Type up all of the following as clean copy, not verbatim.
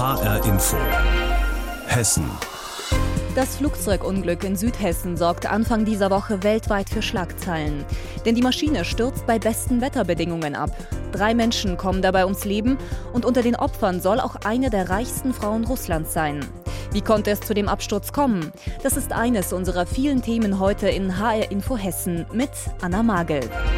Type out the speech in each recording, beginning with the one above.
HR Info Hessen. Das Flugzeugunglück in Südhessen sorgt Anfang dieser Woche weltweit für Schlagzeilen. Denn die Maschine stürzt bei besten Wetterbedingungen ab. 3 Menschen kommen dabei ums Leben und unter den Opfern soll auch eine der reichsten Frauen Russlands sein. Wie konnte es zu dem Absturz kommen? Das ist eines unserer vielen Themen heute in HR Info Hessen mit Anna Magel.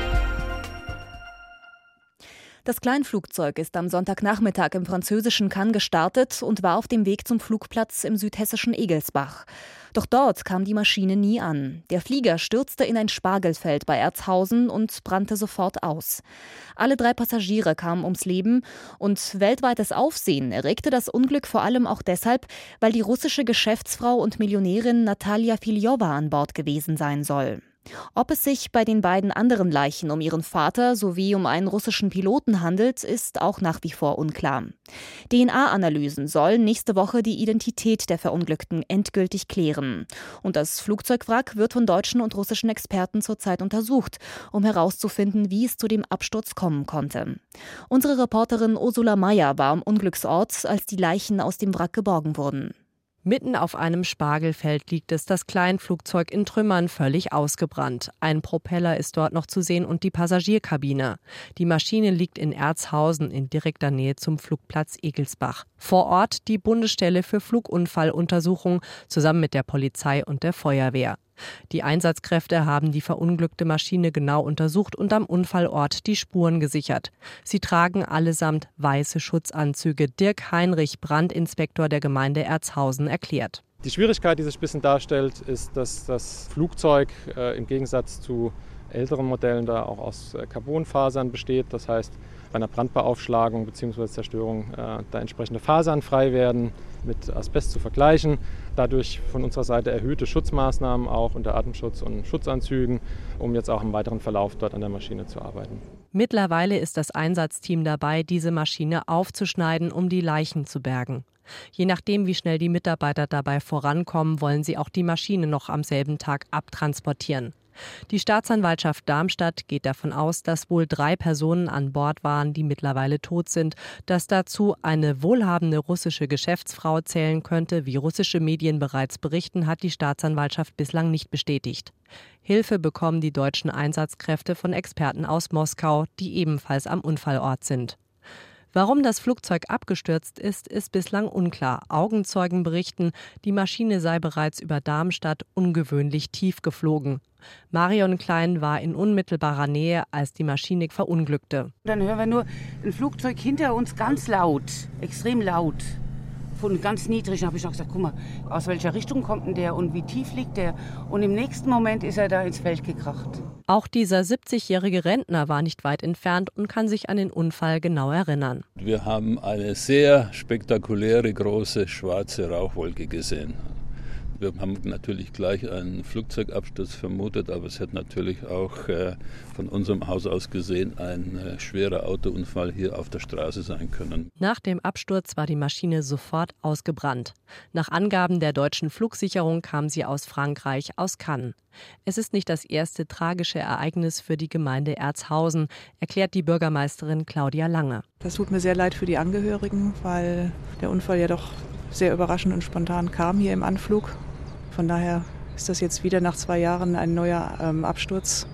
Das Kleinflugzeug ist am Sonntagnachmittag im französischen Cannes gestartet und war auf dem Weg zum Flugplatz im südhessischen Egelsbach. Doch dort kam die Maschine nie an. Der Flieger stürzte in ein Spargelfeld bei Erzhausen und brannte sofort aus. Alle 3 Passagiere kamen ums Leben und weltweites Aufsehen erregte das Unglück vor allem auch deshalb, weil die russische Geschäftsfrau und Millionärin Natalia Filjowa an Bord gewesen sein soll. Ob es sich bei den beiden anderen Leichen um ihren Vater sowie um einen russischen Piloten handelt, ist auch nach wie vor unklar. DNA-Analysen sollen nächste Woche die Identität der Verunglückten endgültig klären. Und das Flugzeugwrack wird von deutschen und russischen Experten zurzeit untersucht, um herauszufinden, wie es zu dem Absturz kommen konnte. Unsere Reporterin Ursula Meyer war am Unglücksort, als die Leichen aus dem Wrack geborgen wurden. Mitten auf einem Spargelfeld liegt es, das Kleinflugzeug in Trümmern völlig ausgebrannt. Ein Propeller ist dort noch zu sehen und die Passagierkabine. Die Maschine liegt in Erzhausen in direkter Nähe zum Flugplatz Egelsbach. Vor Ort die Bundesstelle für Flugunfalluntersuchung zusammen mit der Polizei und der Feuerwehr. Die Einsatzkräfte haben die verunglückte Maschine genau untersucht und am Unfallort die Spuren gesichert. Sie tragen allesamt weiße Schutzanzüge. Dirk Heinrich, Brandinspektor der Gemeinde Erzhausen, erklärt. Die Schwierigkeit, die sich ein bisschen darstellt, ist, dass das Flugzeug im Gegensatz zu älteren Modellen da auch aus Carbonfasern besteht. Das heißt, bei einer Brandbeaufschlagung bzw. Zerstörung da entsprechende Fasern frei werden, mit Asbest zu vergleichen. Dadurch von unserer Seite erhöhte Schutzmaßnahmen auch unter Atemschutz und Schutzanzügen, um jetzt auch im weiteren Verlauf dort an der Maschine zu arbeiten. Mittlerweile ist das Einsatzteam dabei, diese Maschine aufzuschneiden, um die Leichen zu bergen. Je nachdem, wie schnell die Mitarbeiter dabei vorankommen, wollen sie auch die Maschine noch am selben Tag abtransportieren. Die Staatsanwaltschaft Darmstadt geht davon aus, dass wohl 3 Personen an Bord waren, die mittlerweile tot sind. Dass dazu eine wohlhabende russische Geschäftsfrau zählen könnte, wie russische Medien bereits berichten, hat die Staatsanwaltschaft bislang nicht bestätigt. Hilfe bekommen die deutschen Einsatzkräfte von Experten aus Moskau, die ebenfalls am Unfallort sind. Warum das Flugzeug abgestürzt ist, ist bislang unklar. Augenzeugen berichten, die Maschine sei bereits über Darmstadt ungewöhnlich tief geflogen. Marion Klein war in unmittelbarer Nähe, als die Maschine verunglückte. Dann hören wir nur ein Flugzeug hinter uns ganz laut, extrem laut. Von ganz niedrig. Dann habe ich noch gesagt, guck mal, aus welcher Richtung kommt denn der und wie tief liegt der? Und im nächsten Moment ist er da ins Feld gekracht. Auch dieser 70-jährige Rentner war nicht weit entfernt und kann sich an den Unfall genau erinnern. Wir haben eine sehr spektakuläre, große, schwarze Rauchwolke gesehen. Wir haben natürlich gleich einen Flugzeugabsturz vermutet, aber es hätte natürlich auch von unserem Haus aus gesehen ein schwerer Autounfall hier auf der Straße sein können. Nach dem Absturz war die Maschine sofort ausgebrannt. Nach Angaben der deutschen Flugsicherung kam sie aus Frankreich, aus Cannes. Es ist nicht das erste tragische Ereignis für die Gemeinde Erzhausen, erklärt die Bürgermeisterin Claudia Lange. Das tut mir sehr leid für die Angehörigen, weil der Unfall ja doch sehr überraschend und spontan kam hier im Anflug. Von daher ist das jetzt wieder nach 2 Jahren ein neuer Absturz,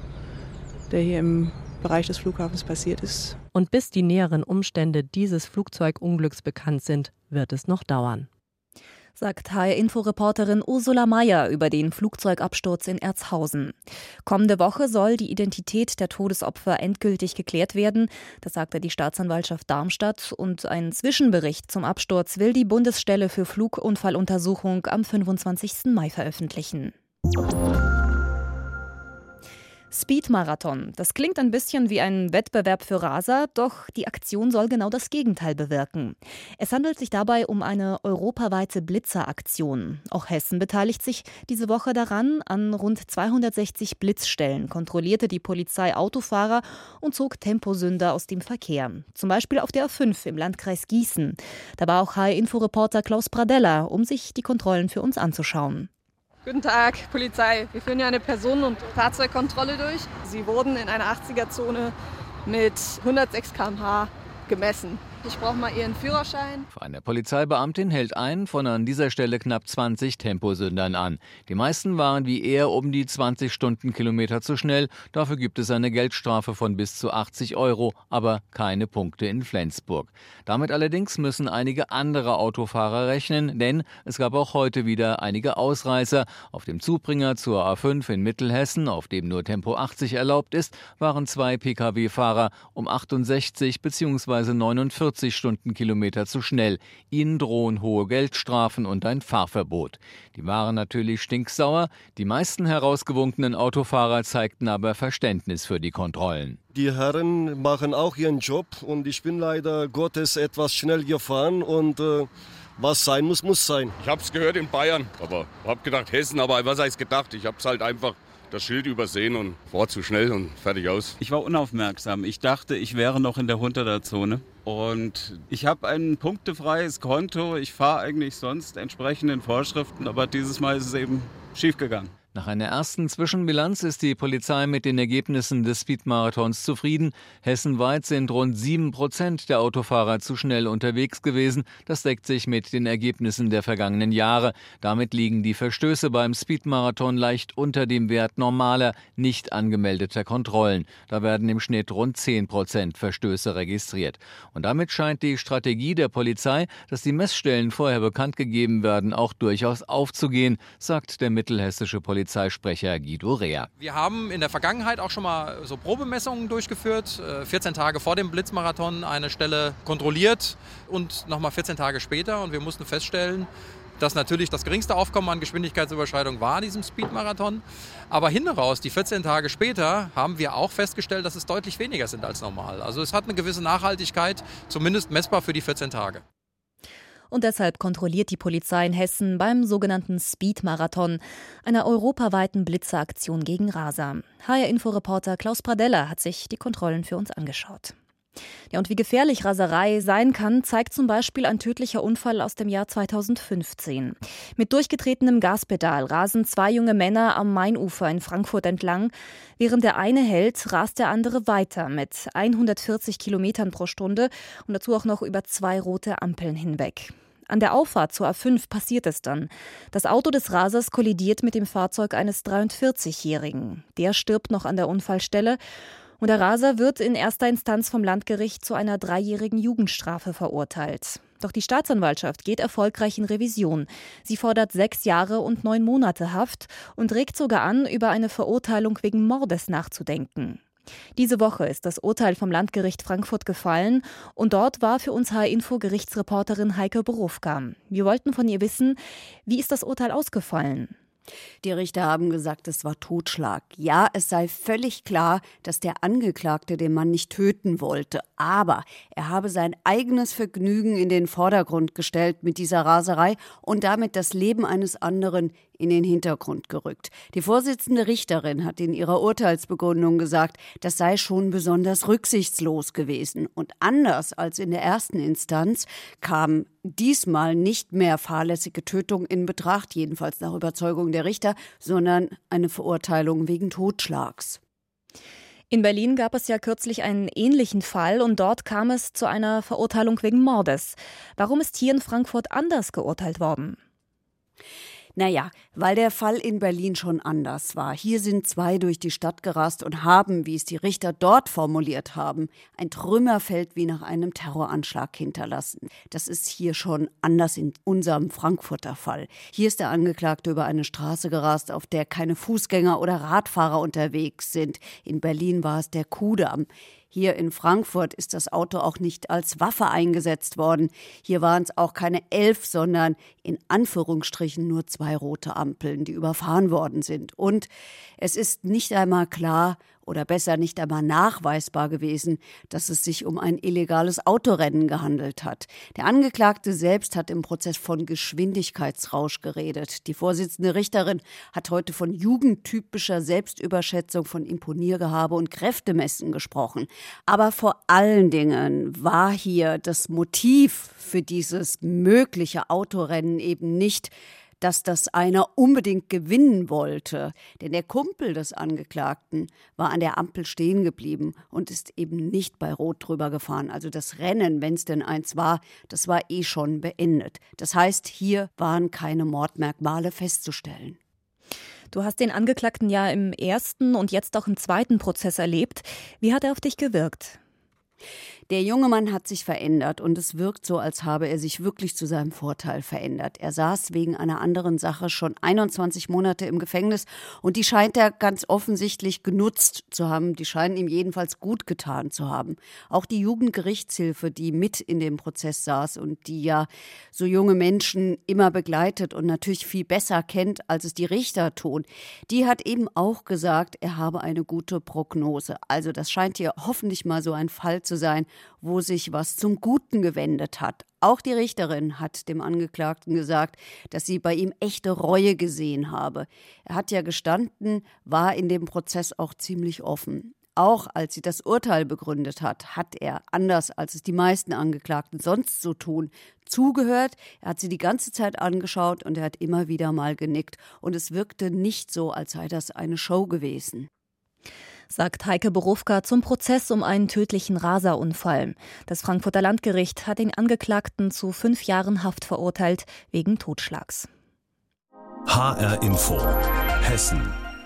der hier im Bereich des Flughafens passiert ist. Und bis die näheren Umstände dieses Flugzeugunglücks bekannt sind, wird es noch dauern. Sagt HR-Info-Reporterin Ursula Meyer über den Flugzeugabsturz in Erzhausen. Kommende Woche soll die Identität der Todesopfer endgültig geklärt werden. Das sagte die Staatsanwaltschaft Darmstadt. Und einen Zwischenbericht zum Absturz will die Bundesstelle für Flugunfalluntersuchung am 25. Mai veröffentlichen. Speed-Marathon. Das klingt ein bisschen wie ein Wettbewerb für Raser, doch die Aktion soll genau das Gegenteil bewirken. Es handelt sich dabei um eine europaweite Blitzeraktion. Auch Hessen beteiligt sich diese Woche daran. An rund 260 Blitzstellen kontrollierte die Polizei Autofahrer und zog Temposünder aus dem Verkehr. Zum Beispiel auf der A5 im Landkreis Gießen. Da war auch HR-Info-Reporter Klaus Pradella, um sich die Kontrollen für uns anzuschauen. Guten Tag, Polizei. Wir führen hier eine Personen- und Fahrzeugkontrolle durch. Sie wurden in einer 80er-Zone mit 106 km/h gemessen. Ich brauche mal Ihren Führerschein. Eine Polizeibeamtin hält einen von an dieser Stelle knapp 20 Temposündern an. Die meisten waren wie er um die 20 Stundenkilometer zu schnell. Dafür gibt es eine Geldstrafe von bis zu 80 €, aber keine Punkte in Flensburg. Damit allerdings müssen einige andere Autofahrer rechnen, denn es gab auch heute wieder einige Ausreißer. Auf dem Zubringer zur A5 in Mittelhessen, auf dem nur Tempo 80 erlaubt ist, waren 2 Pkw-Fahrer um 68 bzw. 49 Stundenkilometer zu schnell. Ihnen drohen hohe Geldstrafen und ein Fahrverbot. Die waren natürlich stinksauer. Die meisten herausgewunkenen Autofahrer zeigten aber Verständnis für die Kontrollen. Die Herren machen auch ihren Job und ich bin leider Gottes etwas schnell gefahren und was sein muss, muss sein. Ich habe es gehört in Bayern, aber habe gedacht Hessen, aber was heißt gedacht? Ich habe es halt einfach das Schild übersehen und war zu schnell und fertig aus. Ich war unaufmerksam. Ich dachte, ich wäre noch in der 100er-Zone. Und ich habe ein punktefreies Konto. Ich fahre eigentlich sonst entsprechenden Vorschriften, aber dieses Mal ist es eben schiefgegangen. Nach einer ersten Zwischenbilanz ist die Polizei mit den Ergebnissen des Speedmarathons zufrieden. Hessenweit sind rund 7% der Autofahrer zu schnell unterwegs gewesen. Das deckt sich mit den Ergebnissen der vergangenen Jahre. Damit liegen die Verstöße beim Speedmarathon leicht unter dem Wert normaler, nicht angemeldeter Kontrollen. Da werden im Schnitt rund 10% Verstöße registriert. Und damit scheint die Strategie der Polizei, dass die Messstellen vorher bekannt gegeben werden, auch durchaus aufzugehen, sagt der mittelhessische Polizeisprecher Guido Rehr. Wir haben in der Vergangenheit auch schon mal so Probemessungen durchgeführt. 14 Tage vor dem Blitzmarathon eine Stelle kontrolliert und nochmal 14 Tage später. Und wir mussten feststellen, dass natürlich das geringste Aufkommen an Geschwindigkeitsüberschreitung war in diesem Speedmarathon. Aber hinten raus, die 14 Tage später, haben wir auch festgestellt, dass es deutlich weniger sind als normal. Also es hat eine gewisse Nachhaltigkeit, zumindest messbar für die 14 Tage. Und deshalb kontrolliert die Polizei in Hessen beim sogenannten Speed-Marathon, einer europaweiten Blitzeraktion gegen Raser. HR-Info-Reporter Klaus Pradella hat sich die Kontrollen für uns angeschaut. Ja, und wie gefährlich Raserei sein kann, zeigt zum Beispiel ein tödlicher Unfall aus dem Jahr 2015. Mit durchgetretenem Gaspedal rasen 2 junge Männer am Mainufer in Frankfurt entlang. Während der eine hält, rast der andere weiter mit 140 Kilometern pro Stunde und dazu auch noch über 2 rote Ampeln hinweg. An der Auffahrt zur A5 passiert es dann. Das Auto des Rasers kollidiert mit dem Fahrzeug eines 43-Jährigen. Der stirbt noch an der Unfallstelle. Und der Raser wird in erster Instanz vom Landgericht zu einer 3-jährigen Jugendstrafe verurteilt. Doch die Staatsanwaltschaft geht erfolgreich in Revision. Sie fordert 6 Jahre und 9 Monate Haft und regt sogar an, über eine Verurteilung wegen Mordes nachzudenken. Diese Woche ist das Urteil vom Landgericht Frankfurt gefallen und dort war für uns HR-Info-Gerichtsreporterin Heike Borufka. Wir wollten von ihr wissen, wie ist das Urteil ausgefallen? Die Richter haben gesagt, es war Totschlag. Ja, es sei völlig klar, dass der Angeklagte den Mann nicht töten wollte. Aber er habe sein eigenes Vergnügen in den Vordergrund gestellt mit dieser Raserei und damit das Leben eines anderen in den Hintergrund gerückt. Die Vorsitzende Richterin hat in ihrer Urteilsbegründung gesagt, das sei schon besonders rücksichtslos gewesen. Und anders als in der ersten Instanz kam diesmal nicht mehr fahrlässige Tötung in Betracht, jedenfalls nach Überzeugung der Richter, sondern eine Verurteilung wegen Totschlags. In Berlin gab es ja kürzlich einen ähnlichen Fall und dort kam es zu einer Verurteilung wegen Mordes. Warum ist hier in Frankfurt anders geurteilt worden? Naja, weil der Fall in Berlin schon anders war. Hier sind 2 durch die Stadt gerast und haben, wie es die Richter dort formuliert haben, ein Trümmerfeld wie nach einem Terroranschlag hinterlassen. Das ist hier schon anders in unserem Frankfurter Fall. Hier ist der Angeklagte über eine Straße gerast, auf der keine Fußgänger oder Radfahrer unterwegs sind. In Berlin war es der Kudamm. Hier in Frankfurt ist das Auto auch nicht als Waffe eingesetzt worden. Hier waren es auch keine 11, sondern in Anführungsstrichen nur 2 rote Ampeln, die überfahren worden sind. Und es ist nicht einmal klar oder besser nicht einmal nachweisbar gewesen, dass es sich um ein illegales Autorennen gehandelt hat. Der Angeklagte selbst hat im Prozess von Geschwindigkeitsrausch geredet. Die Vorsitzende Richterin hat heute von jugendtypischer Selbstüberschätzung, von Imponiergehabe und Kräftemessen gesprochen. Aber vor allen Dingen war hier das Motiv für dieses mögliche Autorennen eben nicht dass das einer unbedingt gewinnen wollte. Denn der Kumpel des Angeklagten war an der Ampel stehen geblieben und ist eben nicht bei Rot drüber gefahren. Also das Rennen, wenn es denn eins war, das war schon beendet. Das heißt, hier waren keine Mordmerkmale festzustellen. Du hast den Angeklagten ja im ersten und jetzt auch im zweiten Prozess erlebt. Wie hat er auf dich gewirkt? Der junge Mann hat sich verändert und es wirkt so, als habe er sich wirklich zu seinem Vorteil verändert. Er saß wegen einer anderen Sache schon 21 Monate im Gefängnis und die scheint er ganz offensichtlich genutzt zu haben. Die scheinen ihm jedenfalls gut getan zu haben. Auch die Jugendgerichtshilfe, die mit in dem Prozess saß und die ja so junge Menschen immer begleitet und natürlich viel besser kennt, als es die Richter tun, die hat eben auch gesagt, er habe eine gute Prognose. Also das scheint hier hoffentlich mal so ein Fall zu sein, wo sich was zum Guten gewendet hat. Auch die Richterin hat dem Angeklagten gesagt, dass sie bei ihm echte Reue gesehen habe. Er hat ja gestanden, war in dem Prozess auch ziemlich offen. Auch als sie das Urteil begründet hat er, anders als es die meisten Angeklagten sonst so tun, zugehört. Er hat sie die ganze Zeit angeschaut und er hat immer wieder mal genickt. Und es wirkte nicht so, als sei das eine Show gewesen. Sagt Heike Borufka zum Prozess um einen tödlichen Raserunfall. Das Frankfurter Landgericht hat den Angeklagten zu 5 Jahren Haft verurteilt wegen Totschlags. HR Info Hessen.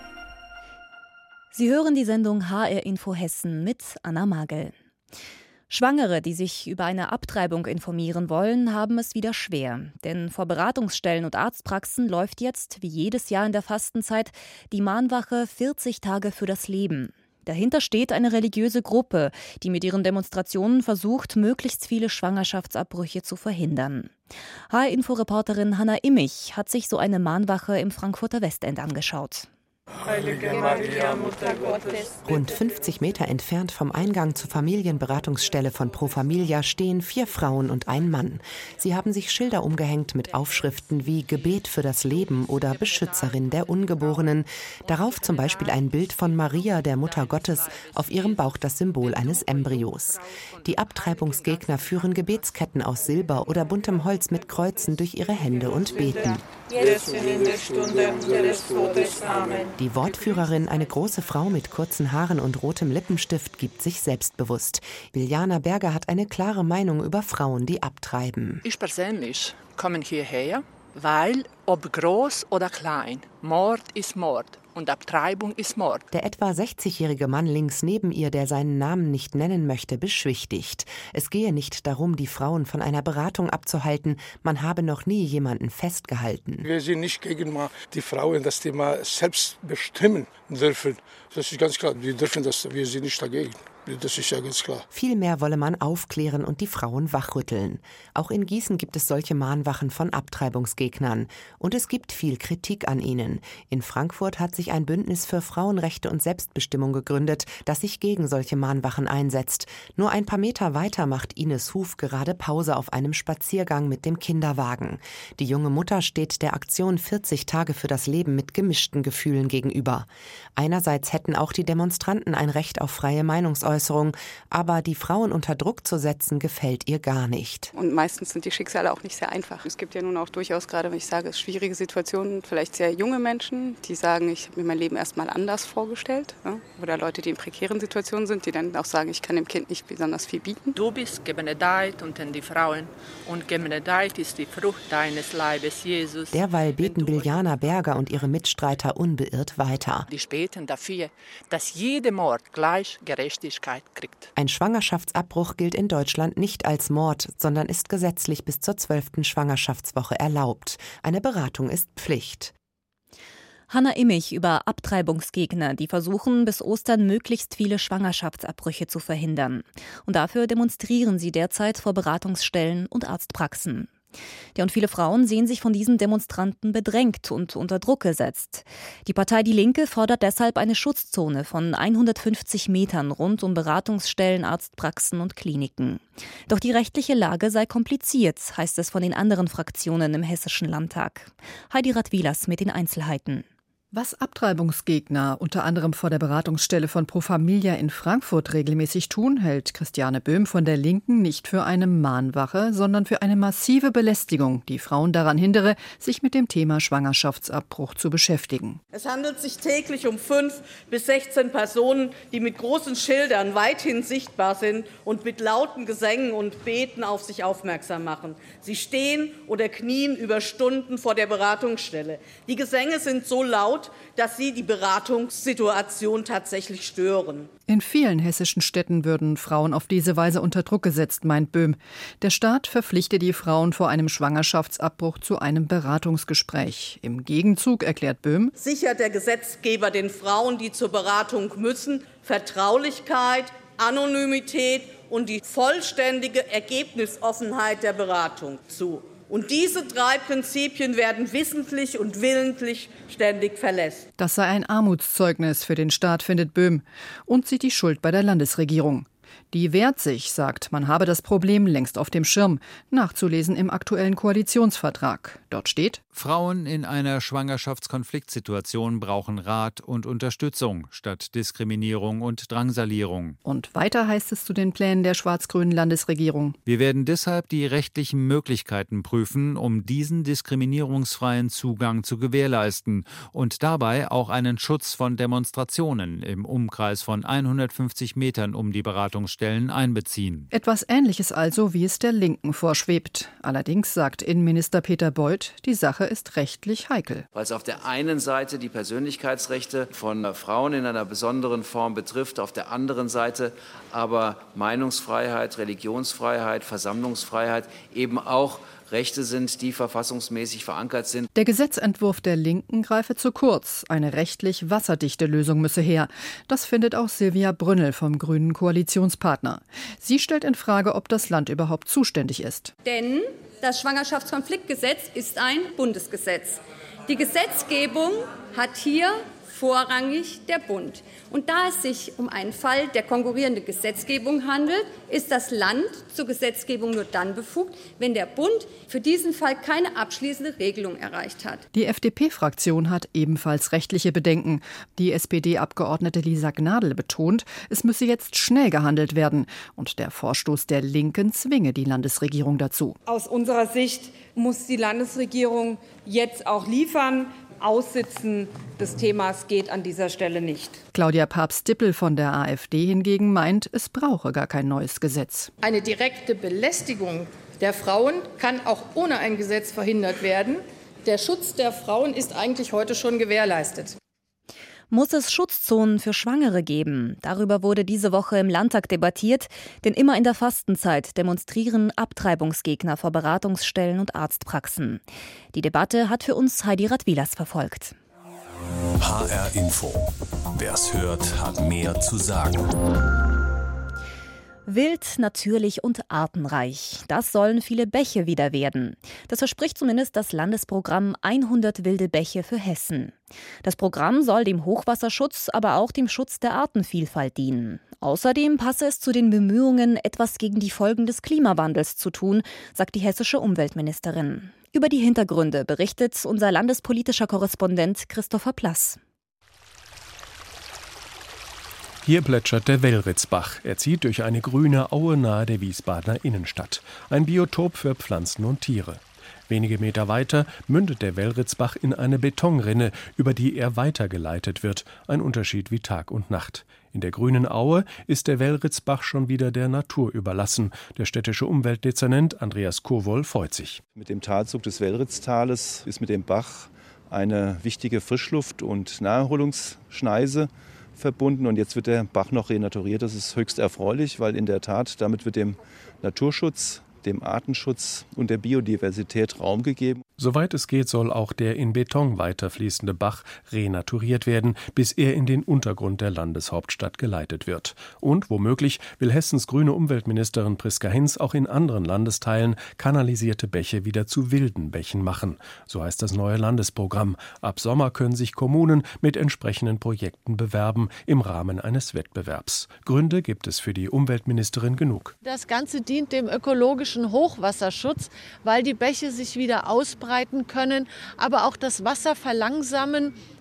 Sie hören die Sendung HR Info Hessen mit Anna Magel. Schwangere, die sich über eine Abtreibung informieren wollen, haben es wieder schwer. Denn vor Beratungsstellen und Arztpraxen läuft jetzt, wie jedes Jahr in der Fastenzeit, die Mahnwache 40 Tage für das Leben. Dahinter steht eine religiöse Gruppe, die mit ihren Demonstrationen versucht, möglichst viele Schwangerschaftsabbrüche zu verhindern. HR-Info-Reporterin Hanna Immich hat sich so eine Mahnwache im Frankfurter Westend angeschaut. Heilige Maria, Mutter Gottes. Rund 50 Meter entfernt vom Eingang zur Familienberatungsstelle von Pro Familia stehen 4 Frauen und ein Mann. Sie haben sich Schilder umgehängt mit Aufschriften wie Gebet für das Leben oder Beschützerin der Ungeborenen. Darauf zum Beispiel ein Bild von Maria, der Mutter Gottes, auf ihrem Bauch das Symbol eines Embryos. Die Abtreibungsgegner führen Gebetsketten aus Silber oder buntem Holz mit Kreuzen durch ihre Hände und beten. Jetzt und in der Stunde unseres Todes. Amen. Die Wortführerin, eine große Frau mit kurzen Haaren und rotem Lippenstift, gibt sich selbstbewusst. Biljana Berger hat eine klare Meinung über Frauen, die abtreiben. Ich persönlich komme hierher, weil, ob groß oder klein, Mord ist Mord. Und Abtreibung ist Mord. Der etwa 60-jährige Mann links neben ihr, der seinen Namen nicht nennen möchte, beschwichtigt. Es gehe nicht darum, die Frauen von einer Beratung abzuhalten. Man habe noch nie jemanden festgehalten. Wir sind nicht gegen die Frauen, dass die mal selbst bestimmen dürfen. Das ist ganz klar. Wir dürfen das, wir sind nicht dagegen. Das ist ja ganz klar. Vielmehr wolle man aufklären und die Frauen wachrütteln. Auch in Gießen gibt es solche Mahnwachen von Abtreibungsgegnern. Und es gibt viel Kritik an ihnen. In Frankfurt hat sich ein Bündnis für Frauenrechte und Selbstbestimmung gegründet, das sich gegen solche Mahnwachen einsetzt. Nur ein paar Meter weiter macht Ines Huf gerade Pause auf einem Spaziergang mit dem Kinderwagen. Die junge Mutter steht der Aktion 40 Tage für das Leben mit gemischten Gefühlen gegenüber. Einerseits hätten auch die Demonstranten ein Recht auf freie Meinungsäußerung, aber die Frauen unter Druck zu setzen, gefällt ihr gar nicht. Und meistens sind die Schicksale auch nicht sehr einfach. Es gibt ja nun auch durchaus, gerade wenn ich sage, schwierige Situationen, vielleicht sehr junge Menschen, die sagen, ich habe mir mein Leben erstmal anders vorgestellt. Ja? Oder Leute, die in prekären Situationen sind, die dann auch sagen, ich kann dem Kind nicht besonders viel bieten. Du bist gebenedeit unter die Frauen und gebenedeit ist die Frucht deines Leibes, Jesus. Derweil beten Biljana Berger und ihre Mitstreiter unbeirrt weiter. Die beten dafür, dass jeder Mord gleich Gerechtigkeit kriegt. Ein Schwangerschaftsabbruch gilt in Deutschland nicht als Mord, sondern ist gesetzlich bis zur 12. Schwangerschaftswoche erlaubt. Eine Beratung ist Pflicht. Hanna Immich über Abtreibungsgegner, die versuchen, bis Ostern möglichst viele Schwangerschaftsabbrüche zu verhindern. Und dafür demonstrieren sie derzeit vor Beratungsstellen und Arztpraxen. Ja, und viele Frauen sehen sich von diesen Demonstranten bedrängt und unter Druck gesetzt. Die Partei Die Linke fordert deshalb eine Schutzzone von 150 Metern rund um Beratungsstellen, Arztpraxen und Kliniken. Doch die rechtliche Lage sei kompliziert, heißt es von den anderen Fraktionen im Hessischen Landtag. Heidi Radwilas mit den Einzelheiten. Was Abtreibungsgegner unter anderem vor der Beratungsstelle von Pro Familia in Frankfurt regelmäßig tun, hält Christiane Böhm von der Linken nicht für eine Mahnwache, sondern für eine massive Belästigung, die Frauen daran hindere, sich mit dem Thema Schwangerschaftsabbruch zu beschäftigen. Es handelt sich täglich um 5 bis 16 Personen, die mit großen Schildern weithin sichtbar sind und mit lauten Gesängen und Beten auf sich aufmerksam machen. Sie stehen oder knien über Stunden vor der Beratungsstelle. Die Gesänge sind so laut, dass sie die Beratungssituation tatsächlich stören. In vielen hessischen Städten würden Frauen auf diese Weise unter Druck gesetzt, meint Böhm. Der Staat verpflichte die Frauen vor einem Schwangerschaftsabbruch zu einem Beratungsgespräch. Im Gegenzug, erklärt Böhm, sichert der Gesetzgeber den Frauen, die zur Beratung müssen, Vertraulichkeit, Anonymität und die vollständige Ergebnisoffenheit der Beratung zu. Und diese 3 Prinzipien werden wissentlich und willentlich ständig verletzt. Das sei ein Armutszeugnis für den Staat, findet Böhm, und sieht die Schuld bei der Landesregierung. Die wehrt sich, sagt, man habe das Problem längst auf dem Schirm. Nachzulesen im aktuellen Koalitionsvertrag. Dort steht: Frauen in einer Schwangerschaftskonfliktsituation brauchen Rat und Unterstützung statt Diskriminierung und Drangsalierung. Und weiter heißt es zu den Plänen der schwarz-grünen Landesregierung: Wir werden deshalb die rechtlichen Möglichkeiten prüfen, um diesen diskriminierungsfreien Zugang zu gewährleisten und dabei auch einen Schutz von Demonstrationen im Umkreis von 150 Metern um die Beratungsstellen einbeziehen. Etwas Ähnliches also, wie es der Linken vorschwebt. Allerdings sagt Innenminister Peter Beuth, die Sache ist rechtlich heikel. Weil es auf der einen Seite die Persönlichkeitsrechte von Frauen in einer besonderen Form betrifft, auf der anderen Seite aber Meinungsfreiheit, Religionsfreiheit, Versammlungsfreiheit eben auch Rechte sind, die verfassungsmäßig verankert sind. Der Gesetzentwurf der Linken greife zu kurz. Eine rechtlich wasserdichte Lösung müsse her. Das findet auch Silvia Brünnel vom grünen Koalitionspartner. Sie stellt in Frage, ob das Land überhaupt zuständig ist. Denn das Schwangerschaftskonfliktgesetz ist ein Bundesgesetz. Die Gesetzgebung hat hier vorrangig der Bund. Und da es sich um einen Fall der konkurrierenden Gesetzgebung handelt, ist das Land zur Gesetzgebung nur dann befugt, wenn der Bund für diesen Fall keine abschließende Regelung erreicht hat. Die FDP-Fraktion hat ebenfalls rechtliche Bedenken. Die SPD-Abgeordnete Lisa Gnadl betont, es müsse jetzt schnell gehandelt werden. Und der Vorstoß der Linken zwinge die Landesregierung dazu. Aus unserer Sicht muss die Landesregierung jetzt auch liefern. Aussitzen des Themas geht an dieser Stelle nicht. Claudia Papst-Dippel von der AfD hingegen meint, es brauche gar kein neues Gesetz. Eine direkte Belästigung der Frauen kann auch ohne ein Gesetz verhindert werden. Der Schutz der Frauen ist eigentlich heute schon gewährleistet. Muss es Schutzzonen für Schwangere geben? Darüber wurde diese Woche im Landtag debattiert, denn immer in der Fastenzeit demonstrieren Abtreibungsgegner vor Beratungsstellen und Arztpraxen. Die Debatte hat für uns Heidi Radwilas verfolgt. HR Info. Wer's hört, hat mehr zu sagen. Wild, natürlich und artenreich. Das sollen viele Bäche wieder werden. Das verspricht zumindest das Landesprogramm 100 wilde Bäche für Hessen. Das Programm soll dem Hochwasserschutz, aber auch dem Schutz der Artenvielfalt dienen. Außerdem passe es zu den Bemühungen, etwas gegen die Folgen des Klimawandels zu tun, sagt die hessische Umweltministerin. Über die Hintergründe berichtet unser landespolitischer Korrespondent Christopher Plass. Hier plätschert der Wellritzbach. Er zieht durch eine grüne Aue nahe der Wiesbadener Innenstadt. Ein Biotop für Pflanzen und Tiere. Wenige Meter weiter mündet der Wellritzbach in eine Betonrinne, über die er weitergeleitet wird. Ein Unterschied wie Tag und Nacht. In der grünen Aue ist der Wellritzbach schon wieder der Natur überlassen. Der städtische Umweltdezernent Andreas Kowol freut sich. Mit dem Talzug des Wellritztales ist mit dem Bach eine wichtige Frischluft- und Naherholungsschneise verbunden. Und jetzt wird der Bach noch renaturiert. Das ist höchst erfreulich, weil in der Tat damit wird dem Naturschutz, dem Artenschutz und der Biodiversität Raum gegeben. Soweit es geht, soll auch der in Beton weiterfließende Bach renaturiert werden, bis er in den Untergrund der Landeshauptstadt geleitet wird. Und womöglich will Hessens grüne Umweltministerin Priska Hinz auch in anderen Landesteilen kanalisierte Bäche wieder zu wilden Bächen machen. So heißt das neue Landesprogramm. Ab Sommer können sich Kommunen mit entsprechenden Projekten bewerben im Rahmen eines Wettbewerbs. Gründe gibt es für die Umweltministerin genug. Das Ganze dient dem ökologischen Hochwasserschutz, weil die Bäche sich wieder ausbreiten können, aber auch das Wasser verlangsamen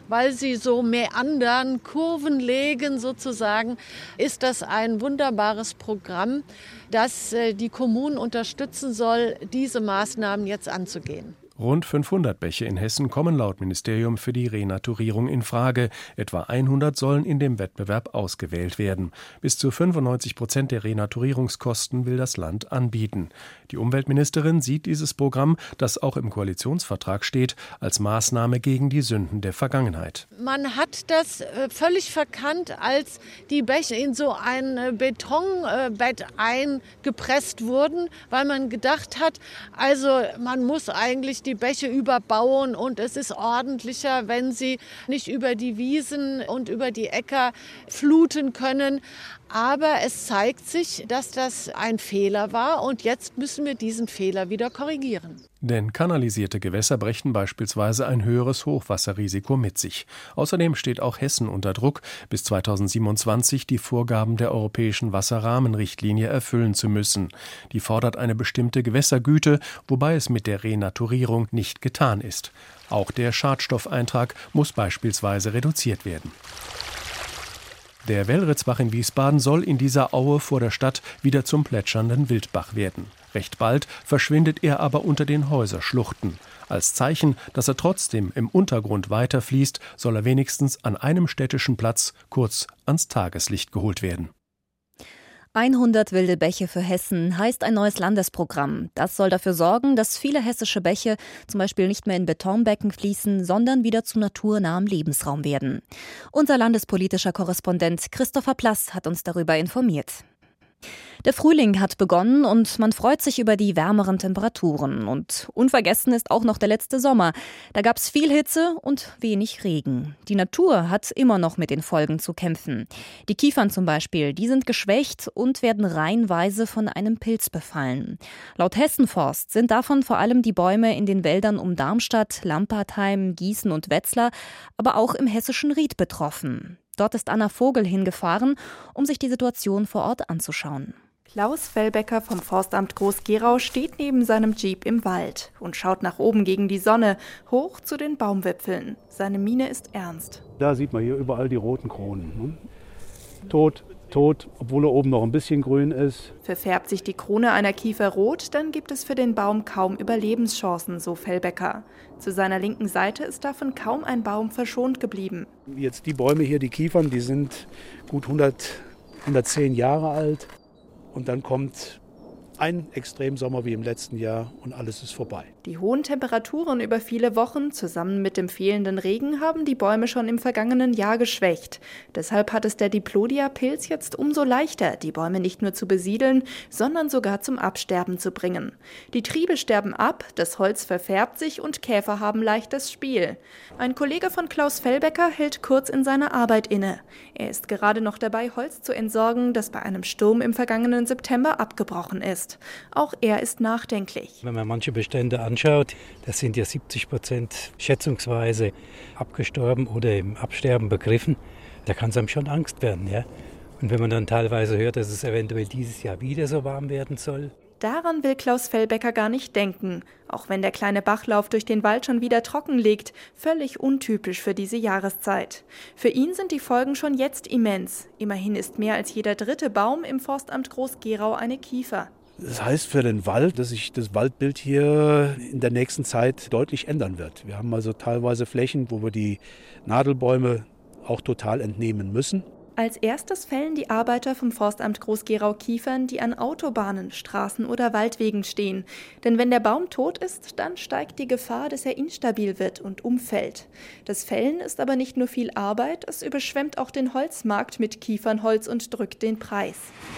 weil sie so meandern, Kurven legen sozusagen, ist das ein wunderbares Programm, das die Kommunen unterstützen soll, diese Maßnahmen jetzt anzugehen. Rund 500 Bäche in Hessen kommen laut Ministerium für die Renaturierung in Frage. Etwa 100 sollen in dem Wettbewerb ausgewählt werden. Bis zu 95% der Renaturierungskosten will das Land anbieten. Die Umweltministerin sieht dieses Programm, das auch im Koalitionsvertrag steht, als Maßnahme gegen die Sünden der Vergangenheit. Man hat das völlig verkannt, als die Bäche in so ein Betonbett eingepresst wurden, weil man gedacht hat, also man muss eigentlich die Bäche überbauen und es ist ordentlicher, wenn sie nicht über die Wiesen und über die Äcker fluten können. Aber es zeigt sich, dass das ein Fehler war und jetzt müssen wir diesen Fehler wieder korrigieren. Denn kanalisierte Gewässer brächten beispielsweise ein höheres Hochwasserrisiko mit sich. Außerdem steht auch Hessen unter Druck, bis 2027 die Vorgaben der Europäischen Wasserrahmenrichtlinie erfüllen zu müssen. Die fordert eine bestimmte Gewässergüte, wobei es mit der Renaturierung nicht getan ist. Auch der Schadstoffeintrag muss beispielsweise reduziert werden. Der Wellritzbach in Wiesbaden soll in dieser Aue vor der Stadt wieder zum plätschernden Wildbach werden. Recht bald verschwindet er aber unter den Häuserschluchten. Als Zeichen, dass er trotzdem im Untergrund weiterfließt, soll er wenigstens an einem städtischen Platz kurz ans Tageslicht geholt werden. 100 wilde Bäche für Hessen heißt ein neues Landesprogramm. Das soll dafür sorgen, dass viele hessische Bäche zum Beispiel nicht mehr in Betonbecken fließen, sondern wieder zu naturnahem Lebensraum werden. Unser landespolitischer Korrespondent Christopher Plass hat uns darüber informiert. Der Frühling hat begonnen und man freut sich über die wärmeren Temperaturen. Und unvergessen ist auch noch der letzte Sommer. Da gab es viel Hitze und wenig Regen. Die Natur hat immer noch mit den Folgen zu kämpfen. Die Kiefern zum Beispiel, die sind geschwächt und werden reihenweise von einem Pilz befallen. Laut Hessenforst sind davon vor allem die Bäume in den Wäldern um Darmstadt, Lampertheim, Gießen und Wetzlar, aber auch im hessischen Ried betroffen. Dort ist Anna Vogel hingefahren, um sich die Situation vor Ort anzuschauen. Klaus Fellbecker vom Forstamt Groß-Gerau steht neben seinem Jeep im Wald und schaut nach oben gegen die Sonne, hoch zu den Baumwipfeln. Seine Miene ist ernst. Da sieht man hier überall die roten Kronen. Tot, obwohl er oben noch ein bisschen grün ist. Verfärbt sich die Krone einer Kiefer rot, dann gibt es für den Baum kaum Überlebenschancen, so Fellbecker. Zu seiner linken Seite ist davon kaum ein Baum verschont geblieben. Jetzt die Bäume hier, die Kiefern, die sind gut 110 Jahre alt. Und dann kommt ein Extremsommer wie im letzten Jahr und alles ist vorbei. Die hohen Temperaturen über viele Wochen zusammen mit dem fehlenden Regen haben die Bäume schon im vergangenen Jahr geschwächt. Deshalb hat es der Diplodia-Pilz jetzt umso leichter, die Bäume nicht nur zu besiedeln, sondern sogar zum Absterben zu bringen. Die Triebe sterben ab, das Holz verfärbt sich und Käfer haben leichtes Spiel. Ein Kollege von Klaus Fellbecker hält kurz in seiner Arbeit inne. Er ist gerade noch dabei, Holz zu entsorgen, das bei einem Sturm im vergangenen September abgebrochen ist. Auch er ist nachdenklich. Wenn man manche Bestände anschaut, das sind ja 70% schätzungsweise abgestorben oder im Absterben begriffen. Da kann es einem schon Angst werden, ja. Und wenn man dann teilweise hört, dass es eventuell dieses Jahr wieder so warm werden soll. Daran will Klaus Fellbecker gar nicht denken, auch wenn der kleine Bachlauf durch den Wald schon wieder trocken liegt, völlig untypisch für diese Jahreszeit. Für ihn sind die Folgen schon jetzt immens. Immerhin ist mehr als jeder dritte Baum im Forstamt Groß-Gerau eine Kiefer. Das heißt für den Wald, dass sich das Waldbild hier in der nächsten Zeit deutlich ändern wird. Wir haben also teilweise Flächen, wo wir die Nadelbäume auch total entnehmen müssen. Als erstes fällen die Arbeiter vom Forstamt Groß-Gerau Kiefern, die an Autobahnen, Straßen oder Waldwegen stehen. Denn wenn der Baum tot ist, dann steigt die Gefahr, dass er instabil wird und umfällt. Das Fällen ist aber nicht nur viel Arbeit, es überschwemmt auch den Holzmarkt mit Kiefernholz und drückt den Preis.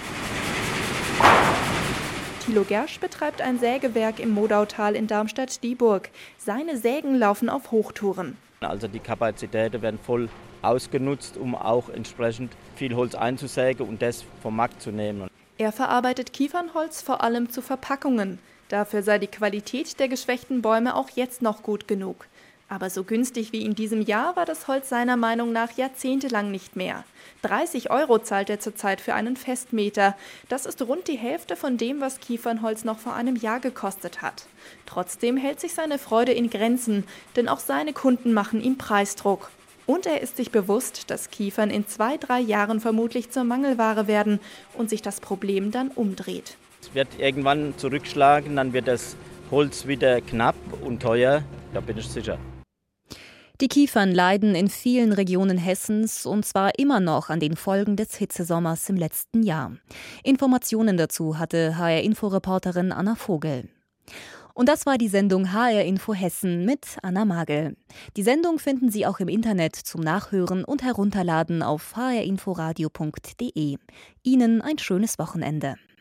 Thilo Gersch betreibt ein Sägewerk im Modautal in Darmstadt-Dieburg. Seine Sägen laufen auf Hochtouren. Also die Kapazitäten werden voll ausgenutzt, um auch entsprechend viel Holz einzusägen und das vom Markt zu nehmen. Er verarbeitet Kiefernholz vor allem zu Verpackungen. Dafür sei die Qualität der geschwächten Bäume auch jetzt noch gut genug. Aber so günstig wie in diesem Jahr war das Holz seiner Meinung nach jahrzehntelang nicht mehr. 30 € zahlt er zurzeit für einen Festmeter. Das ist rund die Hälfte von dem, was Kiefernholz noch vor einem Jahr gekostet hat. Trotzdem hält sich seine Freude in Grenzen, denn auch seine Kunden machen ihm Preisdruck. Und er ist sich bewusst, dass Kiefern in 2-3 Jahren vermutlich zur Mangelware werden und sich das Problem dann umdreht. Es wird irgendwann zurückschlagen, dann wird das Holz wieder knapp und teuer, da bin ich sicher. Die Kiefern leiden in vielen Regionen Hessens und zwar immer noch an den Folgen des Hitzesommers im letzten Jahr. Informationen dazu hatte HR-Info-Reporterin Anna Vogel. Und das war die Sendung HR Info Hessen mit Anna Magel. Die Sendung finden Sie auch im Internet zum Nachhören und Herunterladen auf hrinforadio.de. Ihnen ein schönes Wochenende.